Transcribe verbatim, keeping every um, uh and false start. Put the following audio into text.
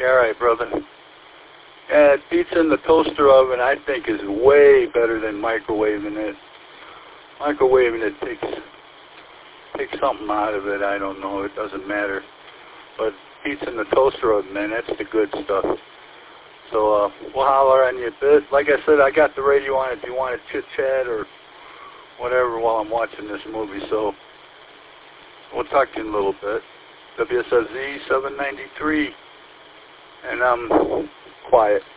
Yeah, all right, brother. Yeah, pizza in the toaster oven, I think, is way better than microwaving it. Microwaving it takes takes something out of it. I don't know. It doesn't matter. But pizza in the toaster oven, man, that's the good stuff. So uh, we'll holler on you a bit. Like I said, I got the radio on if you want to chit-chat or whatever while I'm watching this movie. So we'll talk to you in a little bit. W S S Z seven ninety-three. And I'm quiet.